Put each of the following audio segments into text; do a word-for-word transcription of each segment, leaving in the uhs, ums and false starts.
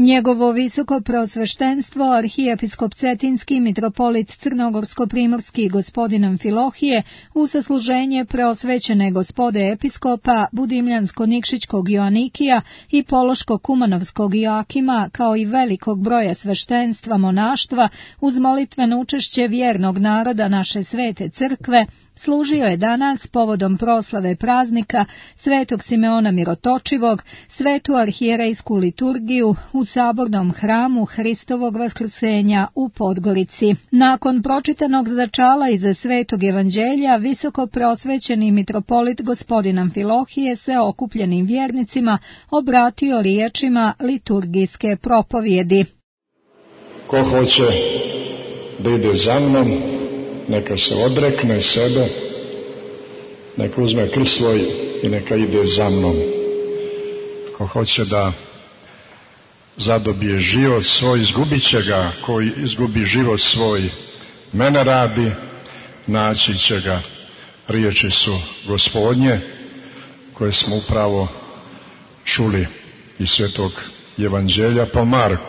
Njegovo visoko prosveštenstvo, arhijepiskop Cetinski, mitropolit Crnogorsko-primorski gospodin Amfilohije, u sasluženje preosvećene gospode episkopa Budimljansko-Nikšićkog Joanikija i Pološko-Kumanovskog Joakima, kao i velikog broja sveštenstva monaštva, uz molitveno učešće vjernog naroda naše svete crkve, služio je danas povodom proslave praznika Svetog Simeona Mirotočivog, svetu arhijerejsku liturgiju u sabornom hramu Hristovog vaskrsenja u Podgorici. Nakon pročitanog začala iza Svetog evanđelja, visoko prosvećeni mitropolit gospodin Amfilohije se okupljenim vjernicima obratio riječima liturgijske propovjedi. Ko hoće da ide za mnom, neka se odrekne sebe, neka uzme krst svoj i neka ide za mnom. Ko hoće da zadobije život svoj, izgubit će ga. Ko izgubi život svoj, mene radi, naći će ga. Riječi su Gospodnje, koje smo upravo čuli iz Svetog evanđelja po Marku.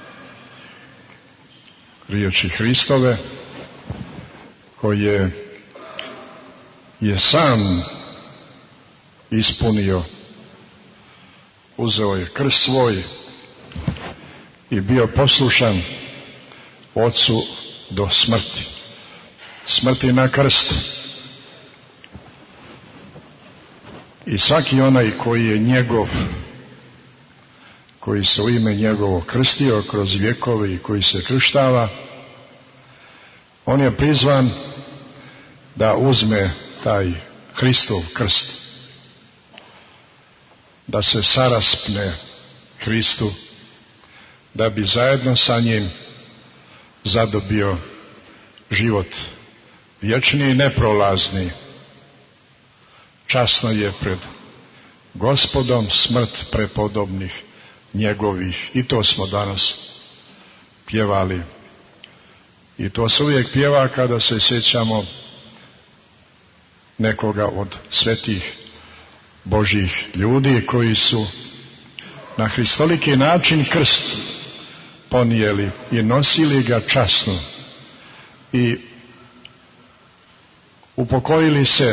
Riječi Hristove, koje je sam ispunio, uzeo je krst svoj i bio poslušan Ocu do smrti. Smrti na krstu. I svaki onaj koji je njegov, koji se u ime njegovo krstio kroz vjekove i koji se krštava, on je prizvan da uzme taj Hristov krst, da se saraspne Hristu, da bi zajedno sa njim zadobio život vječni i neprolazni. Časno je pred Gospodom smrt prepodobnih njegovih. I to smo danas pjevali. I to se uvijek pjeva kada se sjećamo nekoga od svetih Božjih ljudi koji su na hristoliki način krst ponijeli i nosili ga časno i upokojili se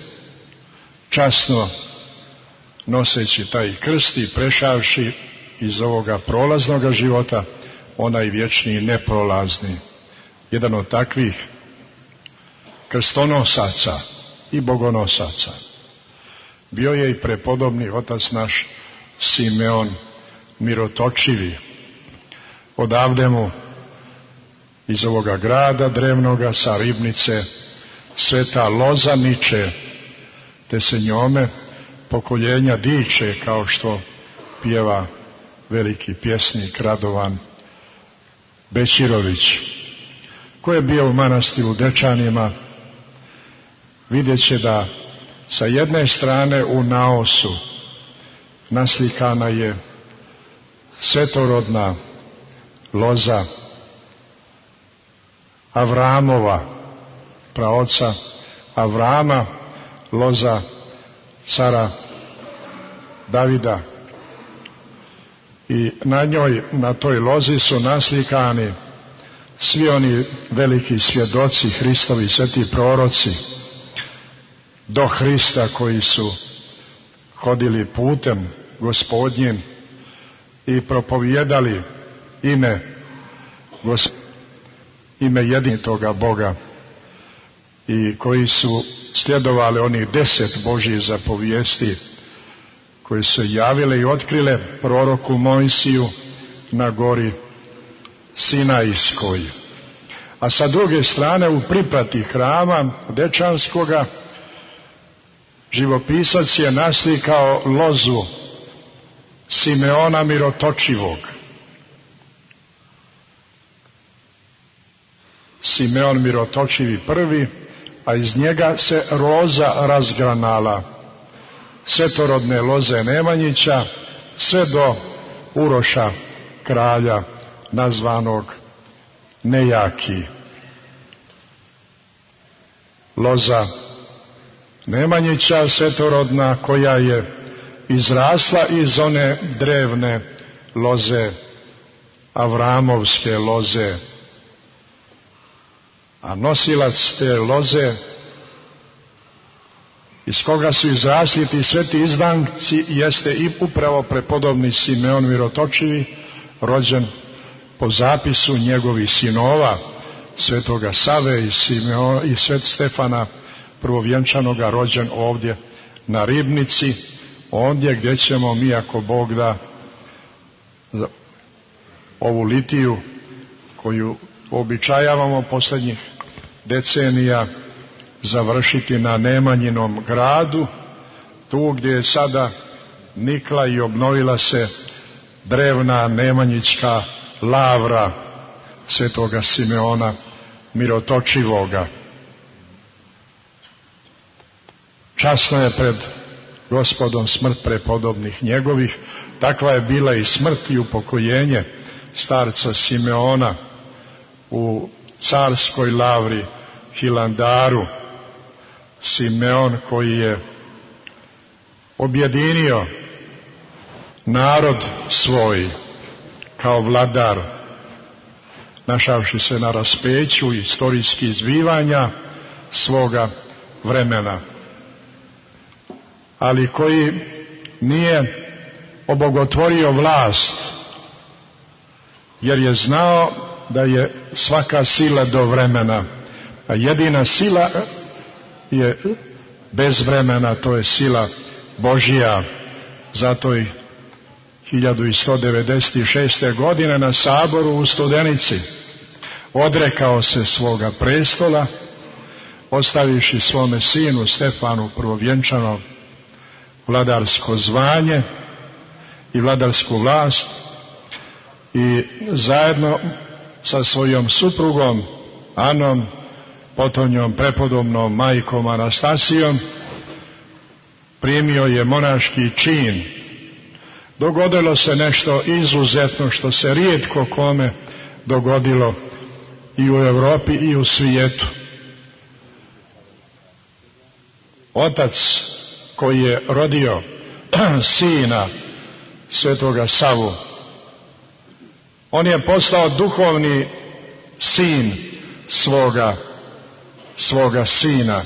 časno noseći taj krst i prešavši iz ovoga prolaznoga života onaj vječni i neprolazni. Jedan od takvih krstonosaca i bogonosaca bio je i prepodobni otac naš Simeon Mirotočivi. Odavde mu iz ovoga grada drevnoga sa Ribnice sveta loza niče, te se njome pokoljenja diče, kao što pjeva veliki pjesnik Radovan Bećirović. Ko je bio u manastiru Dečanima, vidjet će da sa jedne strane u naosu naslikana je svetorodna loza Avramova, praoca Avrama, loza cara Davida. I na njoj, na toj lozi su naslikani svi oni veliki svjedoci, Hristovi sveti proroci do Hrista, koji su hodili putem Gospodnjim i propovijedali ime Gos... ime jedinitoga Boga, i koji su sljedovali onih deset Božjih zapovijesti koje su javile i otkrile proroku Mojsiju na gori Sinajskoj. A sa druge strane, u priprati hrama Dečanskoga, živopisac je naslikao lozu Simeona Mirotočivog. Simeon Mirotočivi prvi, a iz njega se loza razgranala, svetorodne loze Nemanjića, sve do Uroša, kralja nazvanog Nejaki. Loza Nemanjića svetorodna, koja je izrasla iz one drevne loze Avramovske loze. A nosilac te loze iz koga su izrasli ti sveti izdanci jeste i upravo prepodobni Simeon Mirotočivi, rođen po zapisu njegovih sinova, svetoga Save i, Simeon, i svet Stefana prvovjenčanoga, rođen ovdje na Ribnici, ondje gdje ćemo mi, ako Bog da, ovu litiju koju običajavamo posljednjih decenija završiti na Nemanjinom gradu, tu gdje je sada nikla i obnovila se drevna nemanjička lavra svetoga Simeona Mirotočivoga. Časno je pred Gospodom smrt prepodobnih njegovih, takva je bila i smrt i upokojenje starca Simeona u carskoj lavri Hilandaru. Simeon koji je objedinio narod svoj kao vladar, našavši se na raspeću istorijskih zbivanja svoga vremena, ali koji nije obogotvorio vlast, jer je znao da je svaka sila do vremena, a jedina sila je bez vremena, to je sila Božija. Zato i hiljadu sto devedeset šeste. godine na saboru u Studenici odrekao se svoga prestola, ostaviši svome sinu Stefanu prvovjenčano vladarsko zvanje i vladarsku vlast, i zajedno sa svojom suprugom Anom, potonjom prepodobnom majkom Anastasijom, primio je monaški čin. Dogodilo se nešto izuzetno što se rijetko kome dogodilo i u Europi i u svijetu. Otac koji je rodio sina svetoga Savu, on je postao duhovni sin svoga svoga sina.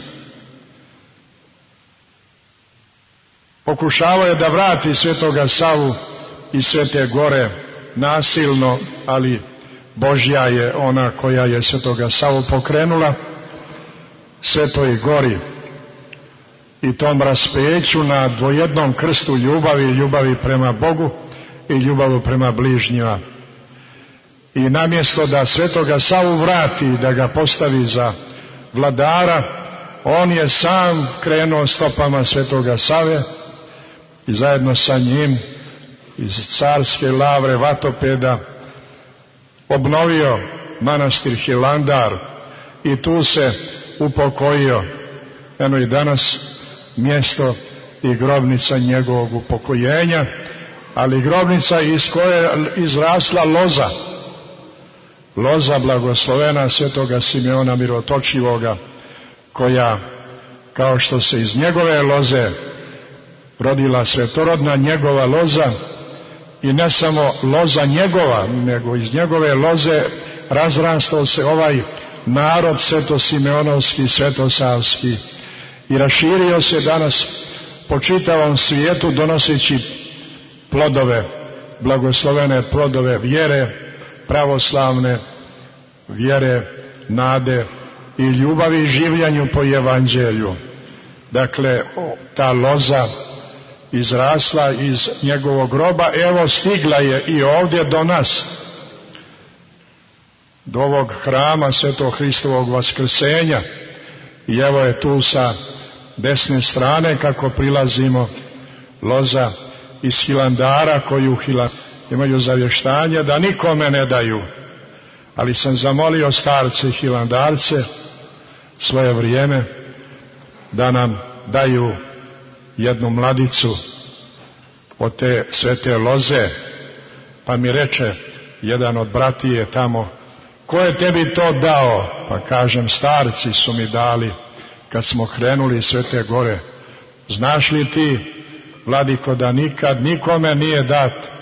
Pokušavao je da vrati svetoga Savu iz Svete Gore nasilno, ali Božja je ona koja je svetoga Savu pokrenula Svetoj Gori i tom raspeću na dvojednom krstu ljubavi, ljubavi prema Bogu i ljubavi prema bližnjima. I namjesto da svetoga Savu vrati, da ga postavi za vladara, on je sam krenuo stopama svetoga Save i zajedno sa njim iz carske lavre Vatopeda obnovio manastir Hilandar i tu se upokojio. Eno i danas mjesto i grobnica njegovog upokojenja, ali grobnica iz koje je izrasla loza, loza blagoslovena svetoga Simeona Mirotočivoga, koja, kao što se iz njegove loze rodila svetorodna njegova loza, i ne samo loza njegova, nego iz njegove loze razrastao se ovaj narod svetosimeonovski, svetosavski, i raširio se danas po čitavom svijetu donoseći plodove, blagoslovene plodove vjere, pravoslavne vjere, nade i ljubavi i življenju po evanđelju. Dakle, ta loza izrasla iz njegovog groba, evo stigla je i ovdje do nas, do ovog hrama Svetog Hristovog vaskrsenja, i evo je tu sa desne strane, kako prilazimo, loza iz Hilandara, koju Hilandar imaju zavještanje da nikome ne daju, ali sam zamolio starce Hilandarce svoje vrijeme da nam daju jednu mladicu od te svete loze. Pa mi reče jedan od bratije tamo, ko je tebi to dao? Pa kažem, starci su mi dali kad smo krenuli iz Svete Gore. Znaš li ti, vladiko, da nikad nikome nije dat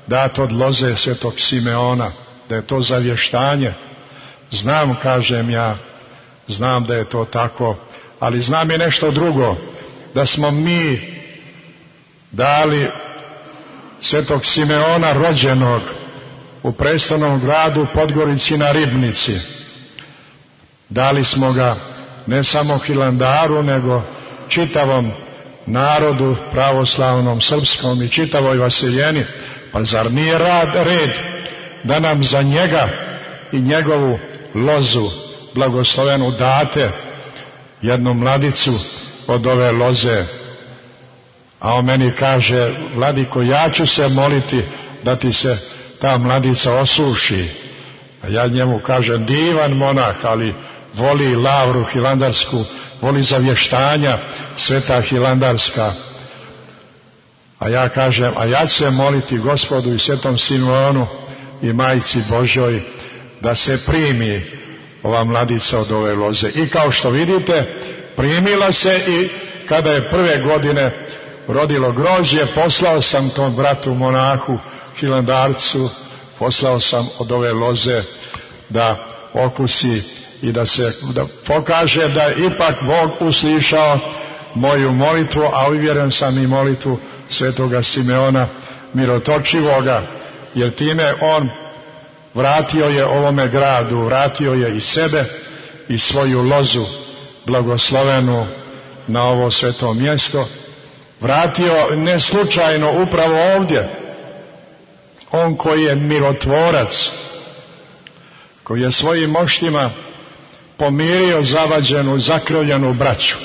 dat od loze svetog Simeona, da je to zavještanje. Znam, kažem ja, znam da je to tako, ali znam i nešto drugo, da smo mi dali svetog Simeona rođenog u prestolnom gradu Podgorici na Ribnici. Dali smo ga ne samo Hilandaru, nego čitavom narodu pravoslavnom, srpskom i čitavoj Vasiljeni. Pa zar nije rad, red da nam za njega i njegovu lozu blagoslovenu date jednu mladicu od ove loze? A on meni kaže: Vladiko, ja ću se moliti da ti se ta mladica osuši. A ja njemu kažem: divan monah, ali voli lavru hilandarsku, voli zavještanja sveta hilandarska. A ja kažem: a ja ću se moliti Gospodu i svetom Simeonu i Majci Božjoj da se primi ova mladica od ove loze. I kao što vidite, primila se, i kada je prve godine rodilo grožđe, poslao sam tom bratu monahu hilandarcu, poslao sam od ove loze da okusi i da se da pokaže da je ipak Bog uslišao moju molitvu, a uvjeren sam i molitvu svetoga Simeona Mirotočivoga, jer time on vratio je ovome gradu, vratio je i sebe i svoju lozu blagoslovenu na ovo sveto mjesto. Vratio ne slučajno upravo ovdje, on koji je mirotvorac, koji je svojim moštima pomirio zavađenu, zakrvljenu braću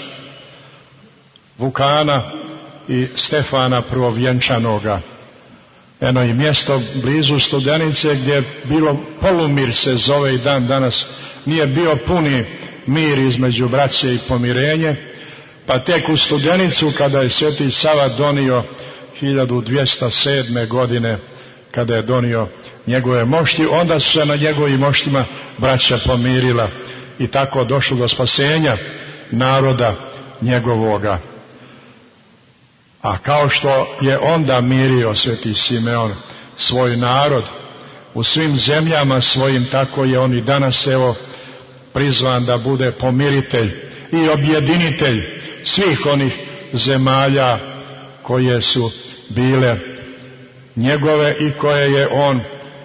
Vukana i Stefana prvovjenčanoga. Eno i mjesto blizu Studenice gdje je bilo polumir, se zove i dan danas, nije bio puni mir između braće i pomirenje, pa tek u Studenicu kada je Sveti Sava donio hiljadu dvjesto sedme godine, kada je donio njegove mošti, onda su se na njegovim moštima braća pomirila i tako došlo do spasenja naroda njegovoga. A kao što je onda mirio sveti Simeon svoj narod u svim zemljama svojim, tako je on i danas evo prizvan da bude pomiritelj i objedinitelj svih onih zemalja koje su bile njegove i koje je on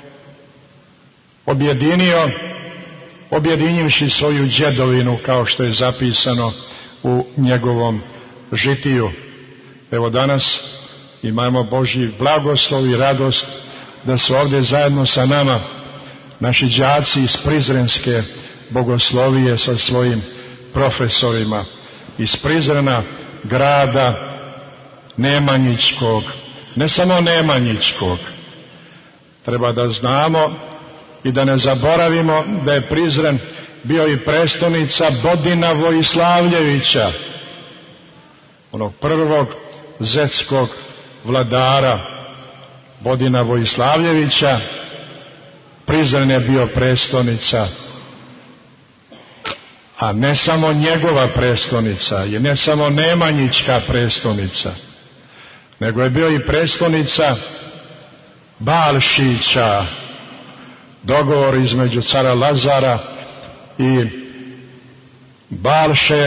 objedinio, objedinivši svoju djedovinu, kao što je zapisano u njegovom žitiju. Evo danas imamo Božji blagoslov i radost da su ovdje zajedno sa nama naši đaci iz Prizrenske bogoslovije sa svojim profesorima, iz Prizrena, grada Nemanjičkog, ne samo Nemanjičkog. Treba da znamo i da ne zaboravimo da je Prizren bio i prestolnica Bodina Vojislavljevića, onog prvog zetskog vladara Bodina Vojislavljevića. Prizren je bio prestolnica, a ne samo njegova prestolnica, i ne samo Nemanjička prestolnica, nego je bio i prestolnica Balšića, dogovor između cara Lazara i Balše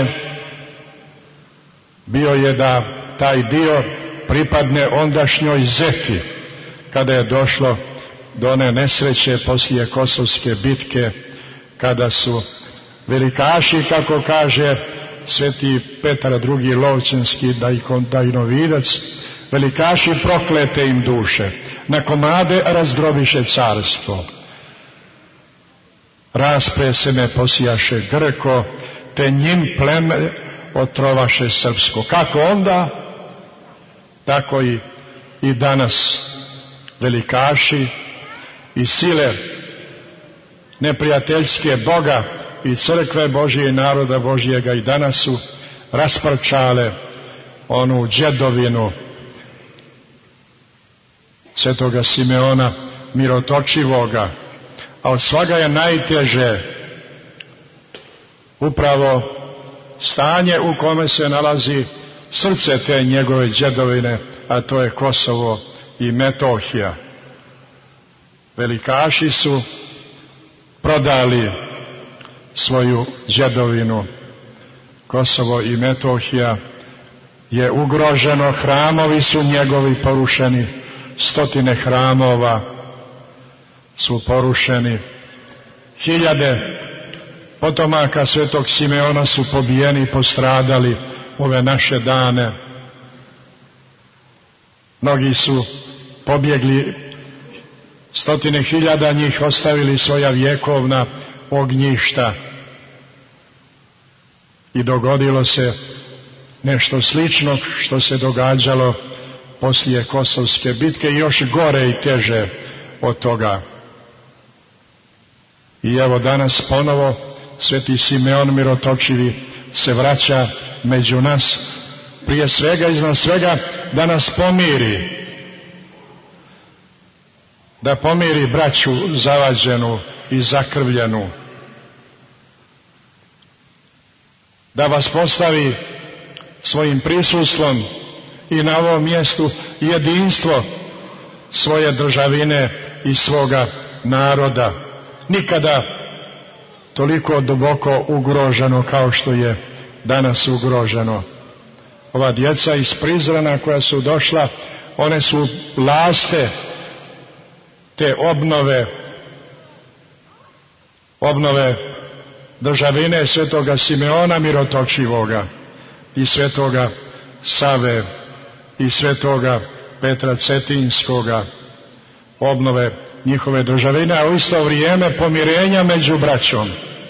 bio je da taj dio pripadne ondašnjoj Zeti, kada je došlo do one nesreće poslije Kosovske bitke, kada su velikaši, kako kaže sveti Petar drugi Lovćenski dajnovidac, velikaši proklete im duše, na komade razdrobiše carstvo. Raspre se ne posijaše Grko, te njim pleme otrovaše srpsko. Kako onda, tako i, i danas velikaši i sile neprijateljske Boga i crkve Božije i naroda Božijega i danas su rasprčale onu djedovinu svetoga Simeona Mirotočivoga, a od svaga je najteže upravo stanje u kome se nalazi srce te njegove djedovine, a to je Kosovo i Metohija. velikaši su prodali svoju djedovinu. Kosovo i Metohija je ugroženo, hramovi su njegovi porušeni, stotine hramova su porušeni, hiljade potomaka svetog Simeona su pobijeni i postradali ove naše dane. Mnogi su pobjegli, stotine hiljada njih ostavili svoja vjekovna ognjišta i dogodilo se nešto slično što se događalo poslije Kosovske bitke, još gore i teže od toga. I evo danas ponovo sveti Simeon Mirotočivi se vraća među nas, prije svega iznad svega da nas pomiri, da pomiri braću zavađenu i zakrvljenu, da vas postavi svojim prisustvom i na ovom mjestu jedinstvo svoje državine i svoga naroda. Nikada toliko duboko ugroženo kao što je danas ugroženo. Ova djeca iz Prizrena koja su došla, one su laste te obnove, obnove državine svetoga Simeona Mirotočivoga i svetoga Save i svetoga Petra Cetinskoga, obnove njihove državine, a u isto vrijeme pomirenja među braćom.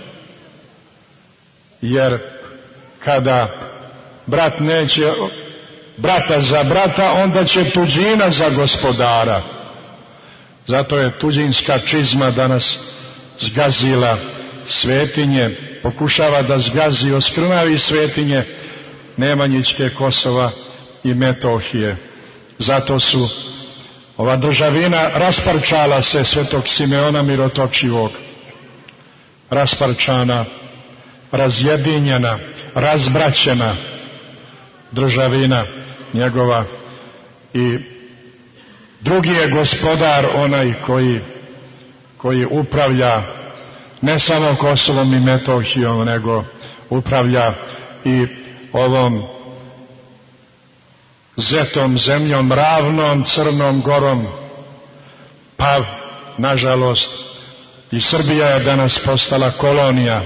Jer kada brat neće brata za brata, onda će tuđina za gospodara. Zato je tuđinska čizma danas zgazila svetinje, pokušava da zgazi, oskrnavi svetinje Nemanjićke, Kosova i Metohije. Zato su ova državina rasparčala se svetog Simeona Mirotočivog, rasparčana, razjedinjena, razbraćena državina njegova, i drugi je gospodar onaj koji, koji upravlja ne samo Kosovom i Metohijom, nego upravlja i ovom zetom zemljom, ravnom Crnom Gorom, pa nažalost i Srbija je danas postala kolonija,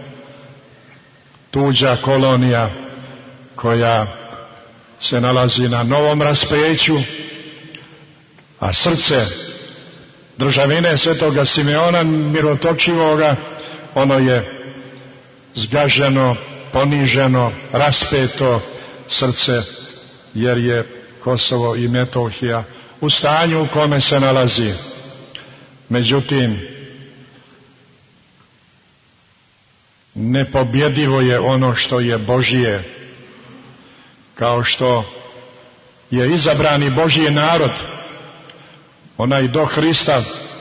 tuđa kolonija koja se nalazi na novom raspeću, a srce državine svetoga Simeona Mirotočivoga, ono je zgaženo, poniženo, raspeto srce, jer je Kosovo i Metohija u stanju u kome se nalazi. Međutim, nepobjedivo je ono što je Božije, kao što je izabrani Božji narod, onaj do Hrista,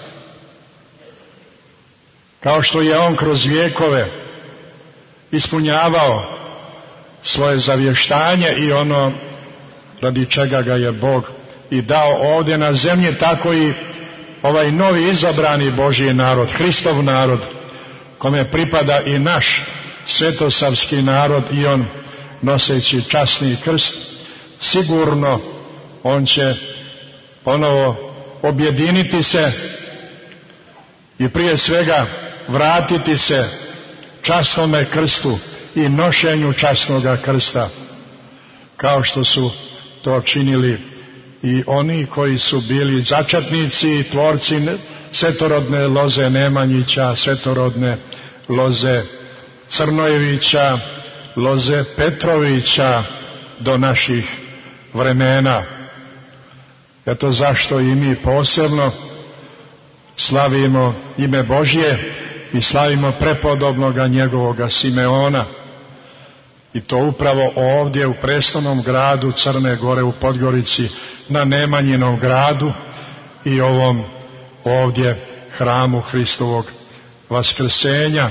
kao što je on kroz vjekove ispunjavao svoje zavještanje i ono radi čega ga je Bog i dao ovdje na zemlji, tako i ovaj novi izabrani Božji narod, Hristov narod, kome pripada i naš svetosavski narod, i on noseći časni krst, sigurno on će ponovo objediniti se i prije svega vratiti se časnome krstu i nošenju časnoga krsta, kao što su to činili i oni koji su bili začetnici i tvorci svetorodne loze Nemanjića, svetorodne loze Crnojevića, loze Petrovića do naših vremena. Eto zašto i mi posebno slavimo ime Božje i slavimo prepodobnoga njegovoga Simeona. I to upravo ovdje u prestolnom gradu Crne Gore u Podgorici, na Nemanjinom gradu i ovom ovdje hramu Hristovog vaskrsenja.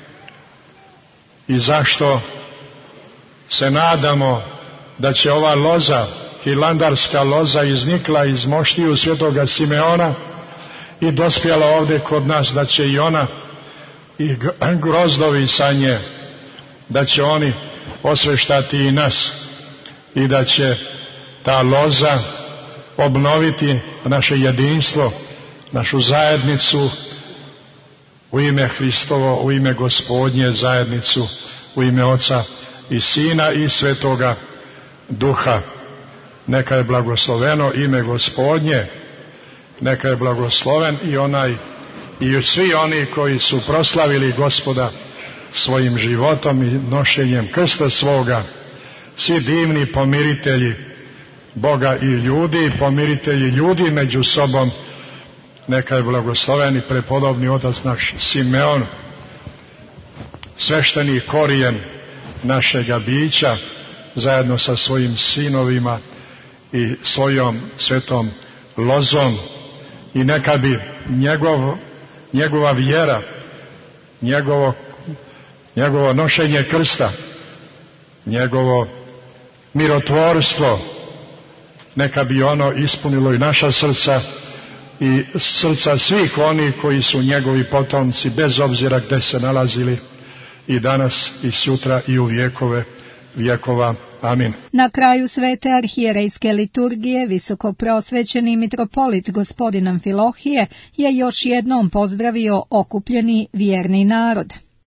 I zašto se nadamo da će ova loza, hilandarska loza, iznikla iz moštiju svetoga Simeona i dospjela ovdje kod nas, da će i ona i grozdovi sa nje, da će oni osveštati i nas i da će ta loza obnoviti naše jedinstvo, našu zajednicu u ime Hristovo, u ime Gospodnje, zajednicu u ime Oca i Sina i Svetoga Duha. Neka je blagosloveno ime Gospodnje, neka je blagosloven i onaj i svi oni koji su proslavili Gospoda svojim životom i nošenjem krsta svoga, svi divni pomiritelji Boga i ljudi, pomiritelji ljudi među sobom. Neka je blagosloven i prepodobni otac naš Simeon, svešteni korijen našega bića, zajedno sa svojim sinovima i svojom svetom lozom, i neka bi njegov, njegova vjera, njegovo, njegovo nošenje krsta, njegovo mirotvorstvo, neka bi ono ispunilo i naša srca i srca svih onih koji su njegovi potomci, bez obzira gdje se nalazili, i danas i sutra i u vjekove vjekova. Amin. Na kraju svete arhijerejske liturgije visokoprosvećeni mitropolit gospodin Amfilohije je još jednom pozdravio okupljeni vjerni narod.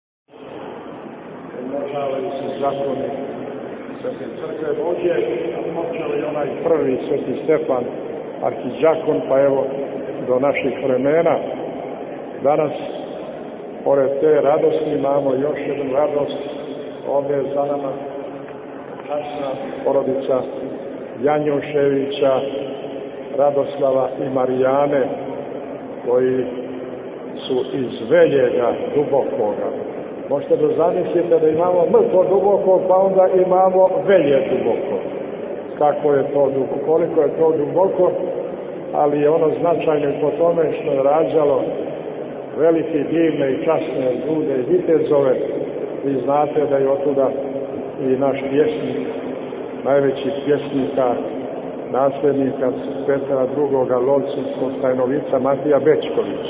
Umnožavaju se zakoni Svete crkve Božje, počeo je onaj prvi Sveti Stefan arhidžakon, pa evo do naših vremena. Danas, pored te radosti, imamo još jednu radost. Ovdje je za nama časna porodica Janjuševića, Radoslava i Marijane, koji su iz Veljega dubokoga. Možete da zamislite da imamo mrtvo duboko, pa onda imamo Velje duboko. Kako je to duboko, koliko je to duboko, ali je ono značajno po tome što je rađalo velike, divne i časne ljude i vitezove. Vi znate da je otuda i naš pjesnik, najveći pjesnika, nasljednika Petra drugoga Lovćinskog Stajnovica, Matija Bečković.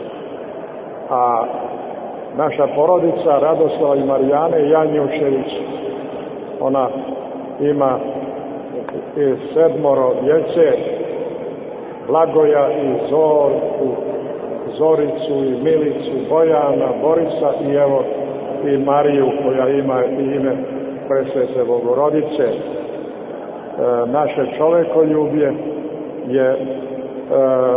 A naša porodica Radoslava i Marijane Janjušević, ona ima sedmoro djece, Blagoja i Zorku, Zoricu i Milicu, Bojana, Borisa i evo i Mariju, koja ima ime Presvete Bogorodice. E, naše čovekoljublje je e, e,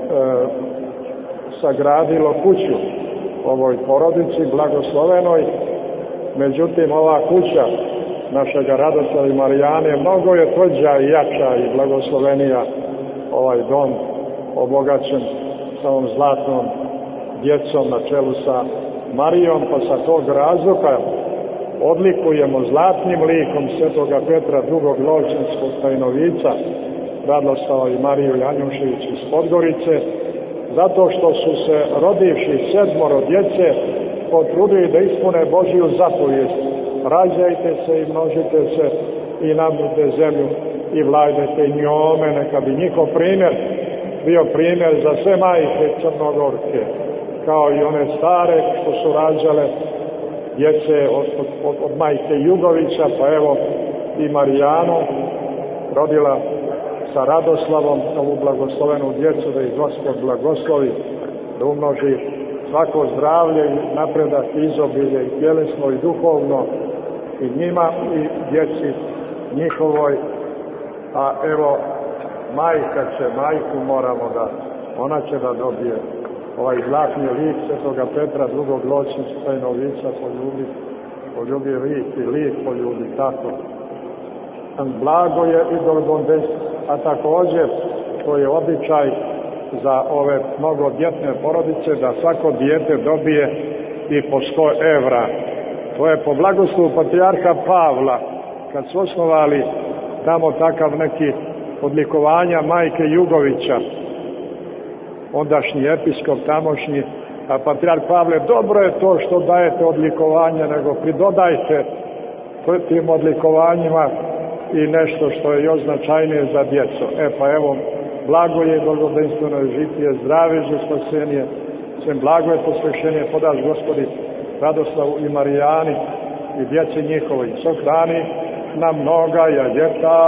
sagradilo kuću ovoj porodici blagoslovenoj. Međutim, ova kuća našega Radoslava i Marijane mnogo je tvrđa i jača i blagoslovenija, ovaj dom obogaćen sa ovom zlatnom djecom na čelu sa Marijom, pa sa tog razloga odlikujemo zlatnim likom Svetoga Petra drugog Lovćinskog Stajnovica, Radoslava i Mariju Janjušević iz Podgorice, zato što su se rodivši sedmoro djece potrudili da ispune Božiju zapovijest: rađajte se i množite se i nabrite zemlju i vlajdajte njome. Neka bi njihov primjer bio primjer za sve majke Crnogorke, kao i one stare što su rađale djece od, od, od majke Jugovića, pa evo i Marijanu rodila sa Radoslavom ovu blagoslovenu djecu, da ih Gospod blagoslovi, da umnoži svako zdravlje i napredak, izobilje i tjelesno i duhovno i njima i djeci njihovoj. A evo majka će, majku moramo da, ona će da dobije ovaj zlatni lik Svetoga Petra drugog Lovćinskog Stajnovica, poljubi, poljubi lik i lik poljubi, tako. Blago je i Dolgondes, a također to je običaj za ove mnogodjetne porodice da svako dijete dobije i po sto evra. To je po blagoslovu patrijarha Pavla, kad su osnovali tamo takav neki odlikovanja majke Jugovića, ondašnji episkop tamošnji, a patrijarh Pavle: dobro je to što dajete odlikovanje, nego pridodajte tim odlikovanjima i nešto što je još značajnije za djecu. E pa evo, blago je blagodenstveno žitije, zdrave za spasenje, sem blago je posvešenje podaš Gospodi Radoslavu i Marijani i djeci njihovoj, sahrani na mnoga ljeta.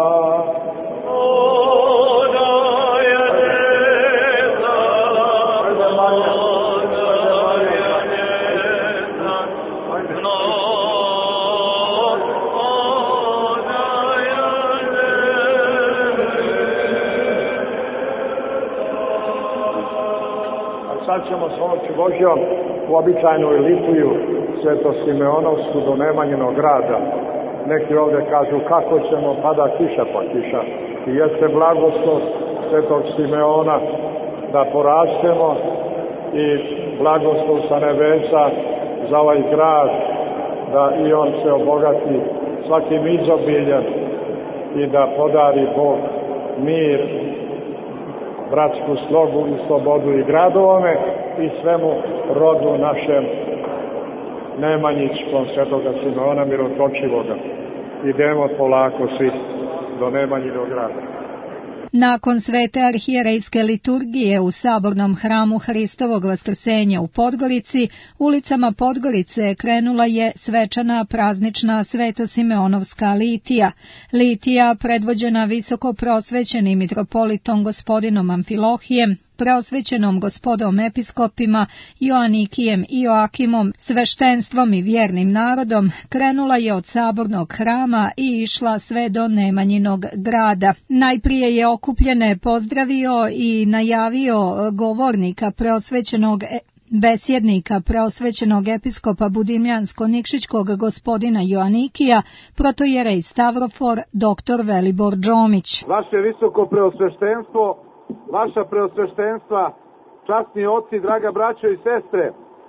Sad ćemo s onoću Božjom u običajnoj litiju Sveto-Simeonovsku do Nemanjinog grada. Neki ovdje kažu kako ćemo, pada kiša, pa kiša. I jeste blagoslov Svetog Simeona da porastemo i blagoslov sa nebesa za ovaj grad, da i on se obogati svakim izobiljem i da podari Bog mir, bratsku slogu i slobodu i gradovome i svemu rodu našem nemanjičkom Svetoga Simeona Mirotočivoga. Idemo polako svi do Nemanjinog grada. Nakon svete arhijerejske liturgije u sabornom hramu Hristovog Vaskrsenja u Podgorici, ulicama Podgorice krenula je svečana praznična Sveto-Simeonovska litija. Litija, predvođena visoko prosvećenim mitropolitom gospodinom Amfilohijem, preosvećenom gospodom episkopima Joanikijem i Joakimom, sveštenstvom i vjernim narodom, krenula je od sabornog hrama i išla sve do Nemanjinog grada. Najprije je okupljene pozdravio i najavio govornika preosvećenog besjednika preosvećenog episkopa Budimljansko-Nikšićkog gospodina Joanikija, protojerej Stavrofor, doktor Velibor Džomić. Vaše visoko preosveštenstvo, vaša preosveštenstva, časni oci, draga braćo i sestre,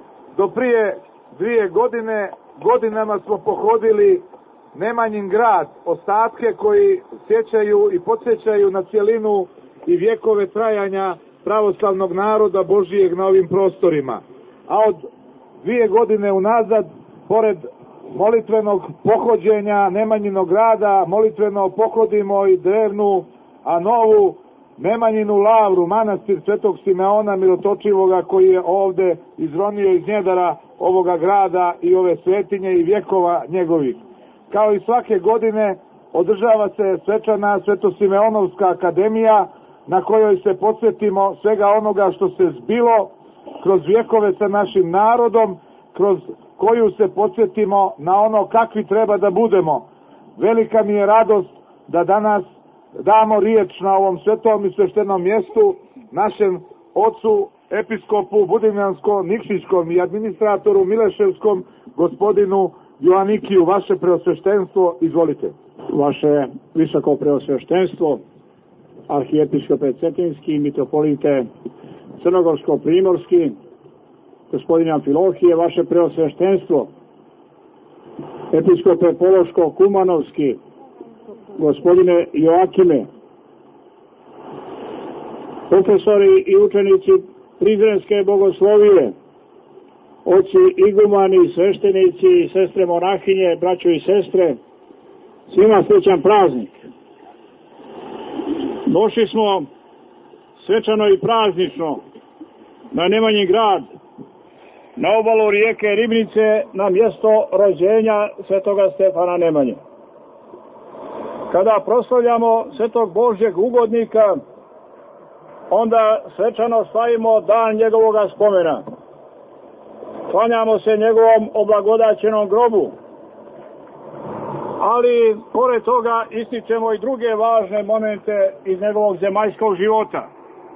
do prije dvije godine, godinama smo pohodili Nemanjin grad, ostatke koji sjećaju i podsjećaju na cjelinu i vjekove trajanja pravoslavnog naroda Božijeg na ovim prostorima. A od dvije godine unazad, pored molitvenog pohođenja Nemanjinog grada, molitveno pohodimo i drevnu, a novu Nemanjinu lavru, manastir Svetog Simeona Mirotočivoga, koji je ovdje izronio iz njedara ovoga grada i ove svetinje i vjekova njegovih. Kao i svake godine održava se svečana Sveto-Simeonovska akademija, na kojoj se podsjetimo svega onoga što se zbilo kroz vjekove sa našim narodom, kroz koju se podsjetimo na ono kakvi treba da budemo. Velika mi je radost da danas damo riječ na ovom svetom i sveštenom mjestu našem ocu, episkopu Budimljansko-Nikšićkom i administratoru Mileševskom, gospodinu Joanikiju. Vaše preosveštenstvo, izvolite. Vaše visoko preosveštenstvo, arhijepiskope Cetinski i mitropolite Crnogorsko-Primorski, gospodine Amfilohije, vaše preosveštenstvo, episkope Pološko-Kumanovski, gospodine Joakime, profesori i učenici Prizrenske bogoslovije, oci igumani, sveštenici i sestre monahinje, braćo i sestre, svima srećan praznik. Došli smo svečano i praznično na Nemanjin grad, na obalu rijeke Ribnice, na mjesto rođenja svetoga Stefana Nemanje. Kada proslavljamo svetog Božjeg ugodnika, onda svečano slavimo dan njegovoga spomena. Klanjamo se njegovom oblagodaćenom grobu, ali pored toga ističemo i druge važne momente iz njegovog zemaljskog života.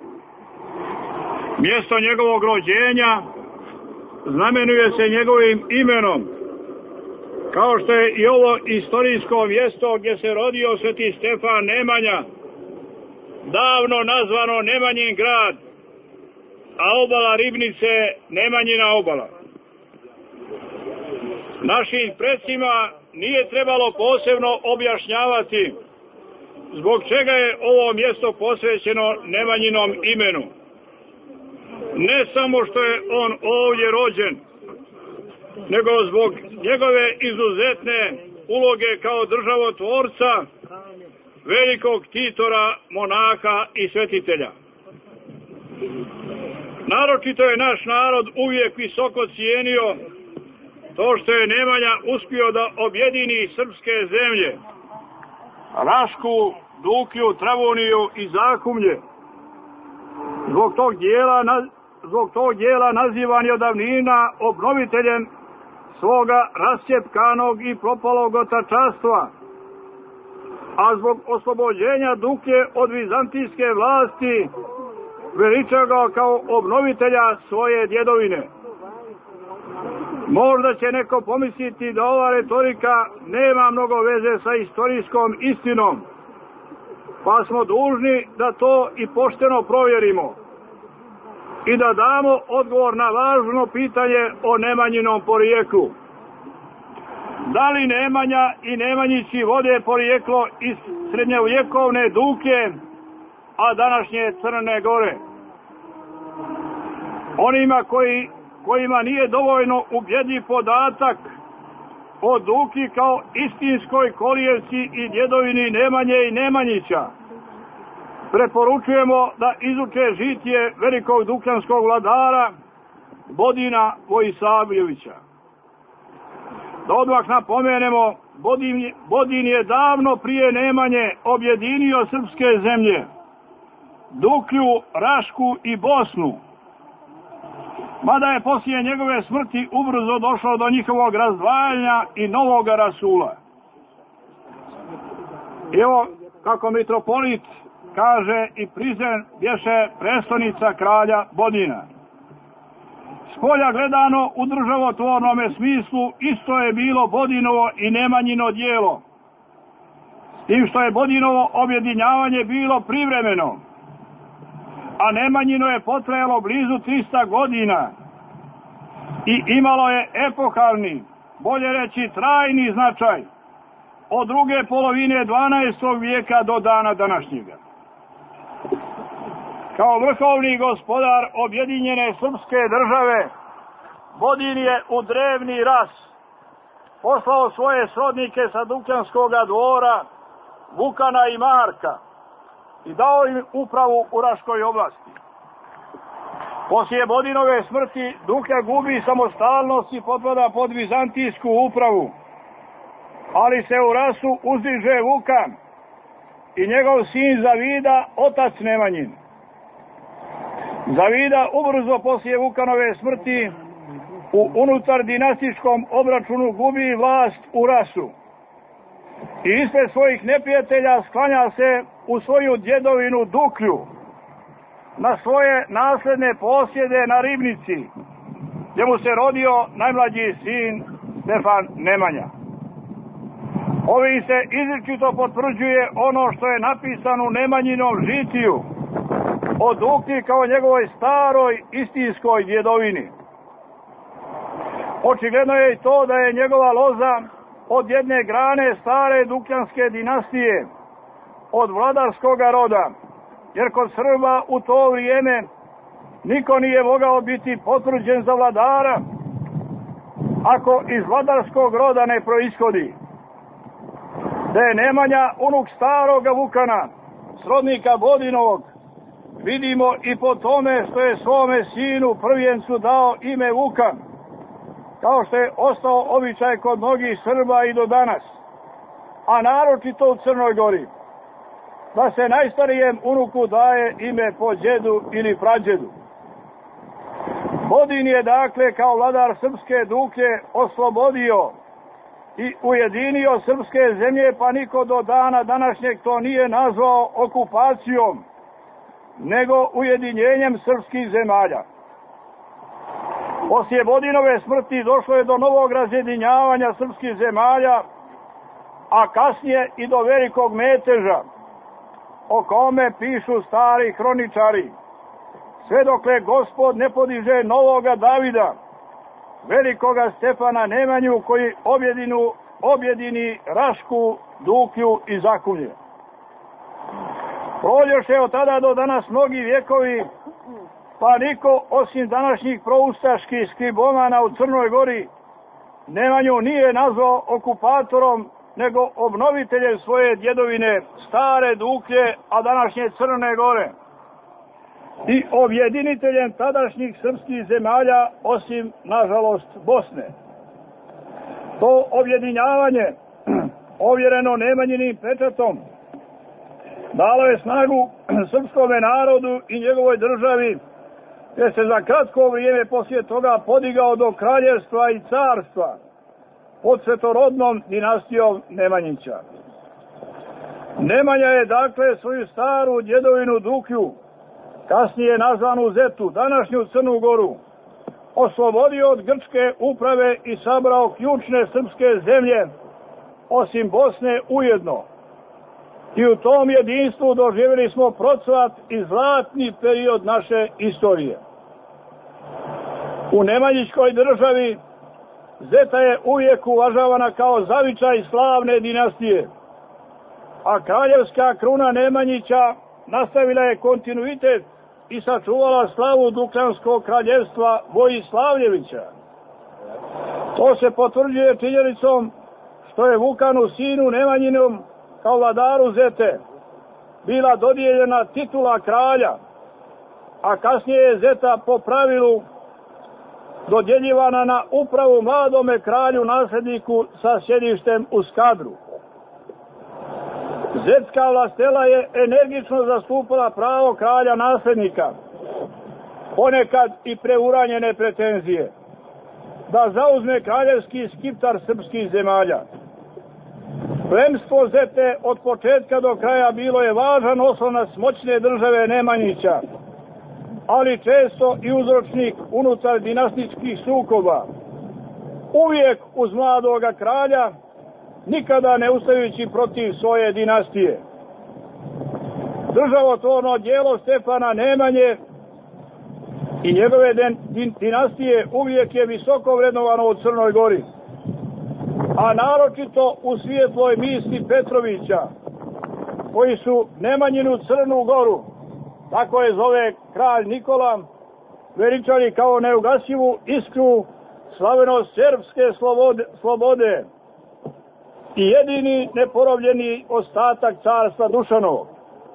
Mjesto njegovog rođenja znamenuje se njegovim imenom, kao što je i ovo istorijsko mjesto gdje se rodio sveti Stefan Nemanja, davno nazvano Nemanjin grad, a obala Ribnice Nemanjina obala. Našim predsima nije trebalo posebno objašnjavati zbog čega je ovo mjesto posvećeno Nemanjinom imenu. Ne samo što je on ovdje rođen, nego zbog njegove izuzetne uloge kao državotvorca velikog Titora, monaha i svetitelja. Naročito je naš narod uvijek visoko cijenio to što je Nemanja uspio da objedini srpske zemlje, Rašku, Duklju, Travuniju i Zakumlje. Zbog tog dijela, zbog tog dijela nazivan je od davnina obnoviteljem svoga rascjepkanog i propalog otačanstva, a zbog oslobođenja Duklje od vizantijske vlasti veliča ga kao obnovitelja svoje djedovine. Možda će neko pomisliti da ova retorika nema mnogo veze sa istorijskom istinom, pa smo dužni da to i pošteno provjerimo i da damo odgovor na važno pitanje o Nemanjinom porijeklu. Da li Nemanja i Nemanjići vode porijeklo iz srednjovjekovne Duklje, a današnje Crne Gore? Onima koji, kojima nije dovoljno ubjedljiv podatak o Duklji kao istinskoj kolijevci i djedovini Nemanje i Nemanjića, preporučujemo da izuče žitije velikog dukljanskog vladara Bodina Vojisavljevića. Da odmah napomenemo, Bodin, Bodin je davno prije Nemanje objedinio srpske zemlje, Duklju, Rašku i Bosnu, mada je poslije njegove smrti ubrzo došlo do njihovog razdvajanja i novog rasula. Evo kako mitropolit kaže i Prizren bješe prestonica kralja Bodina. Spolja gledano u državotvornome smislu isto je bilo Bodinovo i Nemanjino djelo, s tim što je Bodinovo objedinjavanje bilo privremeno, a Nemanjino je potrajalo blizu trista godina i imalo je epohalni, bolje reći trajni značaj od druge polovine dvanaestog vijeka do dana današnjega. Kao vrhovni gospodar objedinjene srpske države, Bodin je u drevni ras poslao svoje srodnike sa Dukljanskoga dvora, Vukana i Marka, i dao im upravu u Raškoj oblasti. Poslije Bodinove smrti Duklja gubi samostalnost i potpada pod vizantijsku upravu, ali se u rasu uzdiže Vukan i njegov sin Zavida, otac Nemanjin. Zavida ubrzo poslije Vukanove smrti u unutar dinastičkom obračunu gubi vlast u rasu i ispred svojih neprijatelja sklanja se u svoju djedovinu Duklju, na svoje nasledne posjede na Ribnici, gdje mu se rodio najmlađi sin Stefan Nemanja. Ovim se izričito potvrđuje ono što je napisano u Nemanjinom žitiju o Duklji kao njegovoj staroj istinskoj djedovini. Očigledno je i to da je njegova loza od jedne grane stare Dukljanske dinastije, od vladarskoga roda, jer kod Srba u to vrijeme niko nije mogao biti potvrđen za vladara ako iz vladarskog roda ne proishodi. Da je Nemanja unuk staroga Vukana, srodnika Bodinovog, vidimo i po tome što je svome sinu prvencu dao ime Vukan, kao što je ostao običaj kod mnogih Srba i do danas, a naročito u Crnoj Gori, da se najstarijem unuku daje ime po djedu ili prađedu. Bodin je dakle kao vladar srpske Duklje oslobodio i ujedinio srpske zemlje, pa niko do dana današnjeg to nije nazvao okupacijom, nego ujedinjenjem srpskih zemalja. Poslije Bodinove smrti došlo je do novog razjedinjavanja srpskih zemalja, a kasnije i do velikog meteža, o kome pišu stari hroničari, sve dokle Gospod ne podiže novoga Davida, velikoga Stefana Nemanju, koji objedinu, objedini Rašku, Duklju i Zakumlje. Prođoše od tada do danas mnogi vjekovi, pa niko osim današnjih proustaških skribomana u Crnoj Gori Nemanju nije nazvao okupatorom nego obnoviteljem svoje djedovine stare Duklje, a današnje Crne Gore, i objediniteljem tadašnjih srpskih zemalja, osim, nažalost, Bosne. To objedinjavanje, ovjereno Nemanjinim pečatom, dalo je snagu srpskome narodu i njegovoj državi, te se za kratko vrijeme poslije toga podigao do kraljevstva i carstva pod svetorodnom dinastijom Nemanjića. Nemanja je dakle svoju staru djedovinu Duklju, kasnije nazvanu Zetu, današnju Crnu Goru, oslobodio od grčke uprave i sabrao ključne srpske zemlje, osim Bosne, ujedno. I u tom jedinstvu doživjeli smo procvat i zlatni period naše istorije. U Nemanjićkoj državi Zeta je uvijek uvažavana kao zavičaj slavne dinastije, a kraljevska kruna Nemanjića nastavila je kontinuitet i sačuvala slavu Dukljanskog kraljevstva Vojislavljevića. To se potvrđuje činjenicom što je Vukanu sinu Nemanjinom kao vladaru Zete bila dodijeljena titula kralja, a kasnije je Zeta po pravilu dodjeljivana na upravu mladome kralju nasljedniku sa sjedištem u Skadru. Zetska vlastela je energično zastupala pravo kralja nasljednika, ponekad i preuranjene pretenzije, da zauzme kraljevski skiptar srpskih zemalja. Plemstvo Zete od početka do kraja bilo je važan oslonac moćne države Nemanjića, ali često i uzročnik unutar dinastičkih sukoba, uvijek uz mladoga kralja, nikada ne ustajući protiv svoje dinastije. Državotvorno djelo Stefana Nemanje i njegove dinastije uvijek je visoko vrednovano u Crnoj Gori, a naročito u svijetloj misli Petrovića, koji su Nemanjinu Crnu Goru, tako je zove kralj Nikola, veličali kao neugasivu iskru slaveno-srpske slobode, slobode i jedini neporobljeni ostatak carstva Dušanovog.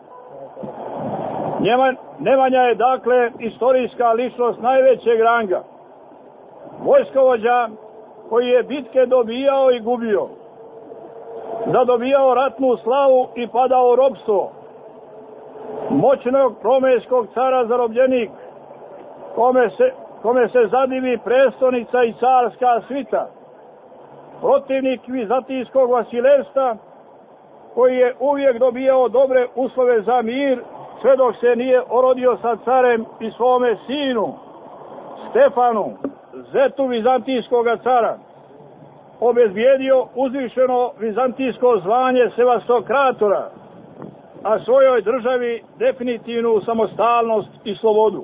Nemanja je dakle istorijska ličnost najvećeg ranga, vojskovođa koji je bitke dobijao i gubio, zadobijao ratnu slavu i padao u ropstvo, moćnog romejskog cara zarobljenik, kome se, kome se zadivi prestonica i carska svita, protivnik vizantijskog vasilevstva, koji je uvijek dobijao dobre uslove za mir, sve dok se nije orodio sa carem i svome sinu, Stefanu, zetu vizantijskog cara, obezbijedio uzvišeno vizantijsko zvanje Sevastokratora, a svojoj državi definitivnu samostalnost i slobodu.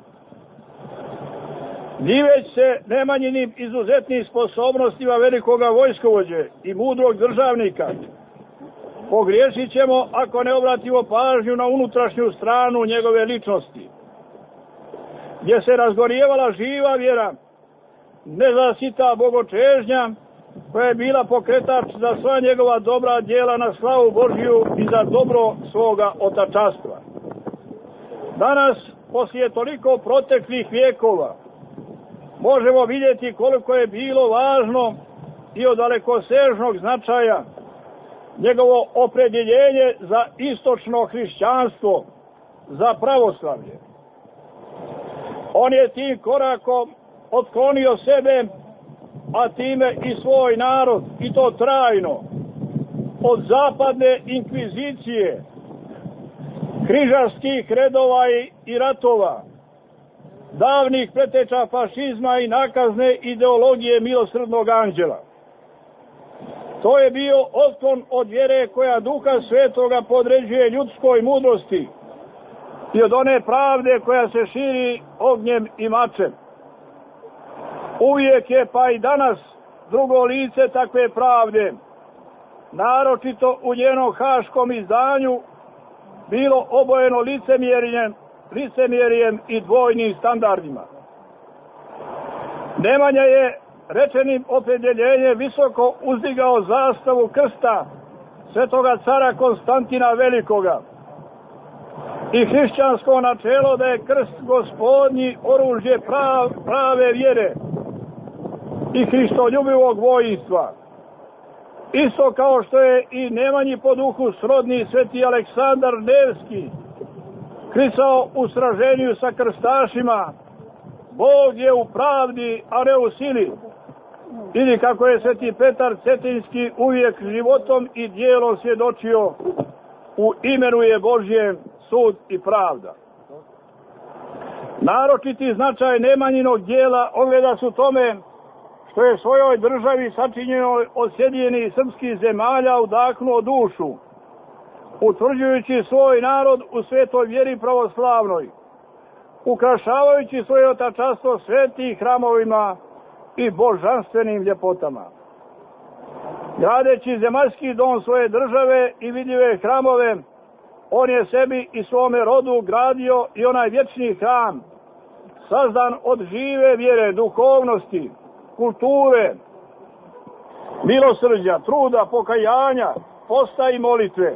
Diveć se Nemanjinim izuzetnim sposobnostima velikoga vojskovođe i mudrog državnika, pogriješit ćemo ako ne obratimo pažnju na unutrašnju stranu njegove ličnosti, gdje se razgorijevala živa vjera, nezasita bogočežnja, koja je bila pokretač za sva njegova dobra djela na slavu Božju i za dobro svoga otačanstva. Danas, poslije toliko proteklih vijekova, možemo vidjeti koliko je bilo važno i od dalekosežnog značaja njegovo opredjeljenje za istočno hrišćanstvo, za pravoslavlje. On je tim korakom otklonio sebe, a time i svoj narod, i to trajno, od zapadne inkvizicije, križarskih redova i ratova, davnih preteča fašizma i nakazne ideologije milosrdnog anđela. To je bio otklon od vjere koja Duha Svetoga podređuje ljudskoj mudrosti i od one pravde koja se širi ognjem i mačem. Uvijek je, pa i danas, drugo lice takve pravde, naročito u njenom haškom izdanju, bilo obojeno licemjerjem, licemjerjem i dvojnim standardima. Nemanja je rečenim opredjeljenjem visoko uzdigao zastavu krsta svetoga cara Konstantina Velikoga i hrišćansko načelo da je krst gospodnji oružje prav, prave vjere i hristoljubivog vojstva. Isto kao što je i Nemanji po duhu srodni sveti Aleksandar Nevski kricao u sraženju sa krstašima: Bog je u pravdi, a ne u sili. Ili kako je sveti Petar Cetinski uvijek životom i djelom svjedočio: u imenu je Božje sud i pravda. Naročiti značaj Nemanjinog djela ogleda se u tome što je svojoj državi sačinjenoj od sjedinjenih srpskih zemalja udahnuo dušu, utvrđujući svoj narod u svetoj vjeri pravoslavnoj, ukrašavajući svoje otačanstvo svetih hramovima i božanstvenim ljepotama. Gradeći zemaljski dom svoje države i vidljive hramove, on je sebi i svome rodu gradio i onaj vječni hram, sazdan od žive vjere, duhovnosti, kulture, milosrđa, truda, pokajanja, posta i molitve.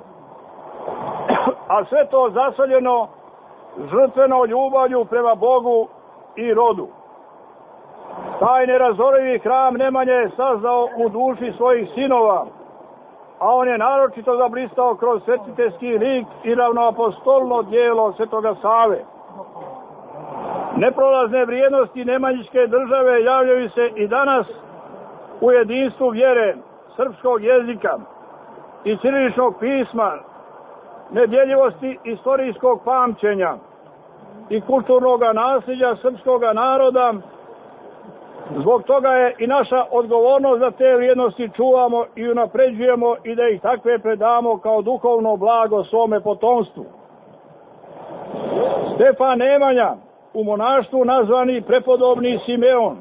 A sve to zasoljeno žrtveno ljubavlju prema Bogu i rodu. Taj nerazorivi hram Nemanja je sazdao u duši svojih sinova, a on je naročito zablistao kroz svetiteljski lik i ravnoapostolno djelo svetoga Save. Neprolazne vrijednosti nemanjičke države javljaju se i danas u jedinstvu vjere, srpskog jezika i ćiriličnog pisma, nedjeljivosti istorijskog pamćenja i kulturnog nasljeđa srpskog naroda. Zbog toga je i naša odgovornost da te vrijednosti čuvamo i unapređujemo i da ih takve predamo kao duhovno blago svome potomstvu. Stefan Nemanja, u monaštvu nazvani prepodobni Simeon,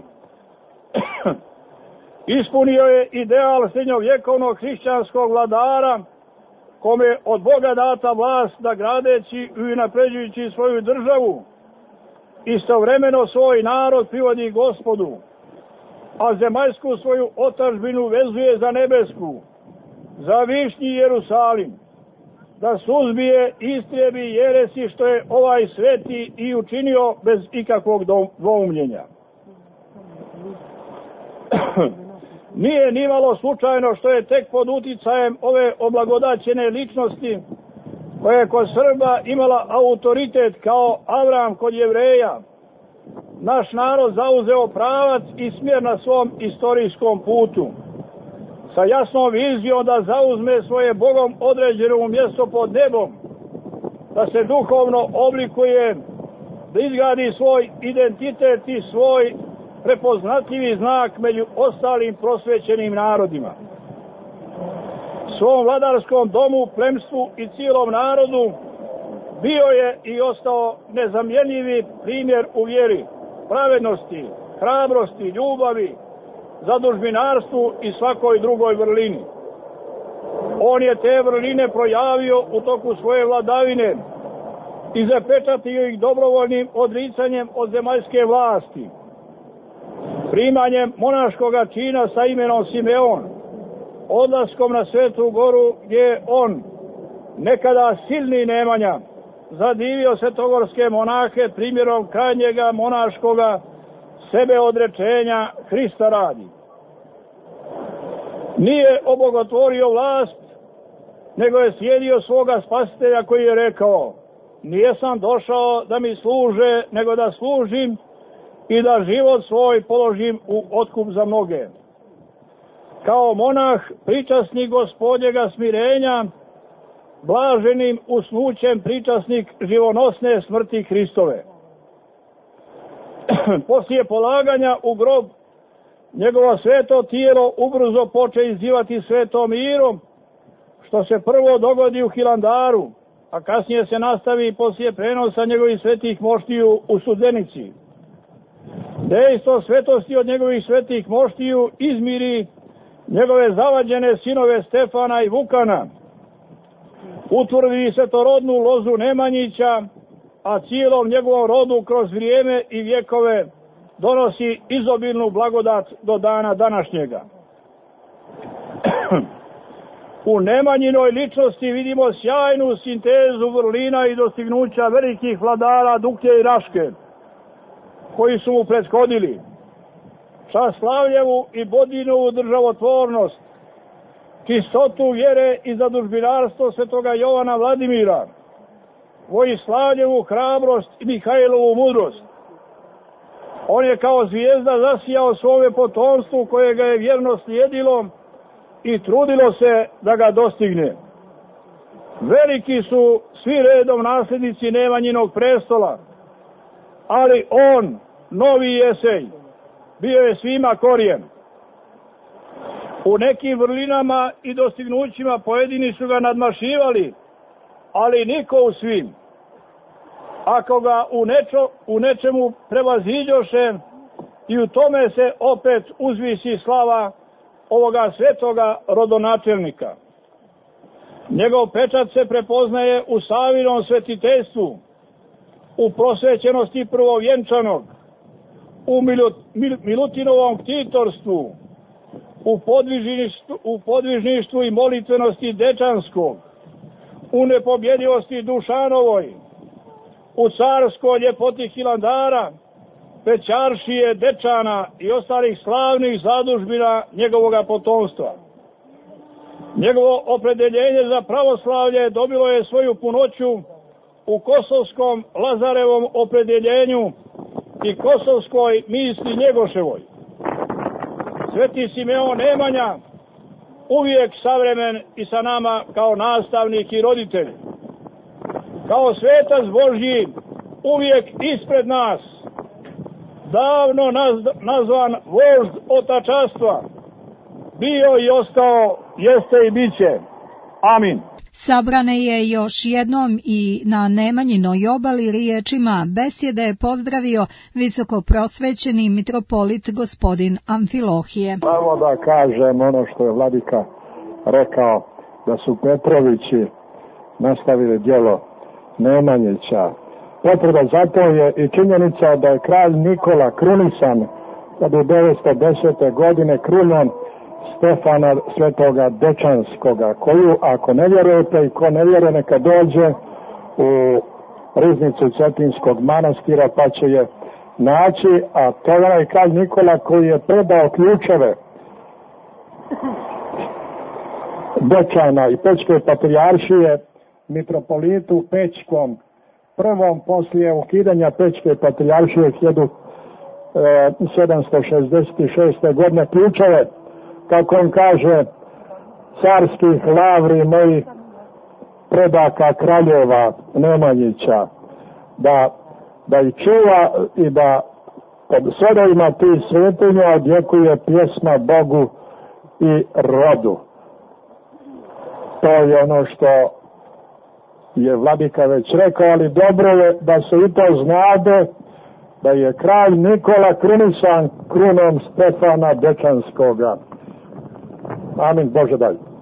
ispunio je ideal srednjovjekovnog hrišćanskog vladara, kome je od Boga data vlast da gradeći i unapređujući svoju državu, istovremeno svoj narod privodi Gospodu, a zemaljsku svoju otadžbinu vezuje za nebesku, za višnji Jerusalim, da suzbije i istrijebi jeresi što je ovaj sveti i učinio bez ikakvog dvoumljenja. Nije nimalo slučajno što je tek pod uticajem ove oblagodaćene ličnosti, koja je kod Srba imala autoritet kao Avram kod Jevreja, naš narod zauzeo pravac i smjer na svom istorijskom putu, sa jasnom vizijom da zauzme svoje Bogom određeno mjesto pod nebom, da se duhovno oblikuje, da izgradi svoj identitet i svoj prepoznatljivi znak među ostalim prosvećenim narodima. Svom vladarskom domu, plemstvu i cijelom narodu bio je i ostao nezamjenjivi primjer u vjeri, pravednosti, hrabrosti, ljubavi, zadužbinarstvu i svakoj drugoj vrlini. On je te vrline projavio u toku svoje vladavine i zapečatio ih dobrovoljnim odricanjem od zemaljske vlasti, primanjem monaškoga čina sa imenom Simeon, odlaskom na Svetu Goru gdje je on, nekada silni Nemanja, zadivio svetogorske monahe primjerom krajnjega monaškoga sebe odrečenja Hrista radi. Nije obogotvorio vlast, nego je slijedio svoga spasitelja koji je rekao: nijesam došao da mi služe, nego da služim i da život svoj položim u otkup za mnoge. Kao monah, pričasnik Gospodnjega smirenja, blaženim usnućem pričasnik živonosne smrti Hristove. Poslije polaganja u grob, njegovo sveto tijelo ubrzo poče izzivati svetom mirom, što se prvo dogodi u Hilandaru, a kasnije se nastavi poslije prenosa njegovih svetih moštiju u Studenici. Dejstvo svetosti od njegovih svetih moštiju izmiri njegove zavađene sinove Stefana i Vukana, utvrdi svetorodnu lozu Nemanjića, a cijelom njegovom rodu kroz vrijeme i vjekove donosi izobilnu blagodat do dana današnjega. U Nemanjinoj ličnosti vidimo sjajnu sintezu vrlina i dostignuća velikih vladara Duklje i Raške, koji su mu prethodili. Časlavljevu i Bodinovu državotvornost, čistotu vjere i zadužbinarstvo svetoga Jovana Vladimira, Vojislavljevu hrabrost i Mihajlovu mudrost. On je kao zvijezda zasijao svome potomstvu koje ga je vjerno slijedilo i trudilo se da ga dostigne. Veliki su svi redom nasljednici Nemanjinog prestola, ali on, novi Jesej, bio je svima korijen. U nekim vrlinama i dostignućima pojedini su ga nadmašivali, ali niko u svim. Ako ga u, nečo, u nečemu prevaziđoše, i u tome se opet uzvisi slava ovoga svetoga rodonačelnika. Njegov pečat se prepoznaje u Savinom svetiteljstvu, u prosvećenosti prvovjenčanog, u Milutinovom ktitorstvu, u podvižništvu, u podvižništvu i molitvenosti Dečanskog, u nepobjedivosti Dušanovoj, u carskoj ljepoti Hilandara, Pećaršije, Dečana i ostalih slavnih zadužbina njegovoga potomstva. Njegovo opredeljenje za pravoslavlje dobilo je svoju punoću u kosovskom Lazarevom opredeljenju i kosovskoj misli Njegoševoj. Sveti Simeon Nemanja, uvijek savremen i sa nama kao nastavnik i roditelj, kao svetac Božji, uvijek ispred nas, davno nazvan vožd otačastva, bio i ostao, jeste i biće. Amin. Sabrane je još jednom i na Nemanjinoj obali riječima besjede je pozdravio visoko prosvećeni mitropolit gospodin Amfilohije. Samo da kažem ono što je vladika rekao, da su Petrovići nastavili djelo Nemanjića. Potreba za to je i činjenica da je kralj Nikola krunisan od devetsto desete. godine krunom Stefana Svetoga Dečanskoga, koju, ako ne vjerujete i ko ne vjeruje, neka dođe u riznicu Cetinskog manastira pa će je naći, a to je onaj kralj Nikola koji je predao ključeve Dečana i Pečke patrijaršije mitropolitu Pečkom, prvom poslije ukidanja Pečke patrijaršije hiljadu sedamsto šezdeset šeste. godine, ključeve, kako on kaže, carskih lavri mojih predaka kraljeva Nemanjića, da, da ih čuva i da pod svedovima tih svetinja odjekuje pjesma Bogu i rodu. To je ono što je vladika već rekao, ali dobro je da se i to znade, da je kralj Nikola krunisan krunom Stefana Dečanskoga. Amin, Bože daj.